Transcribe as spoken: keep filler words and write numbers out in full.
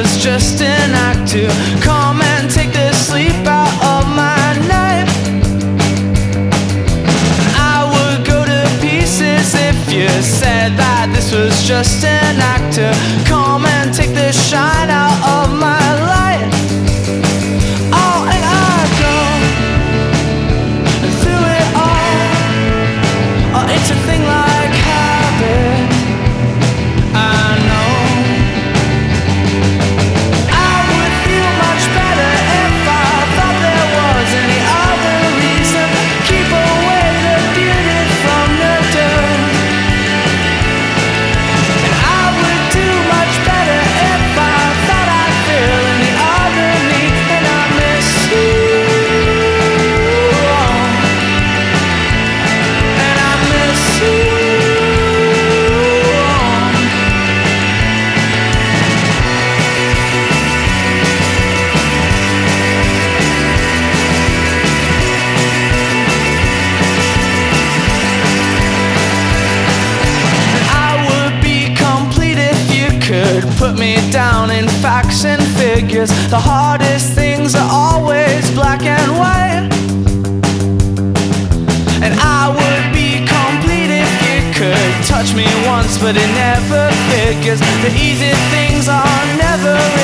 was just an act to come and take the sleep out of my night. I would go to pieces if you said that this was just an act to come and take the shine out of my light. Oh, and I'd go through it all. Oh, it's a thing like habit. I know I would feel much better if I thought there was any other reason. Keep away the beauty from the dirt. And I would do much better if I thought I'd feel any other me. And I miss you. And I miss you. Put me down in facts and figures. The hardest things are always black and white. And I would be complete if you could touch me once, but it never figures. The easy things are never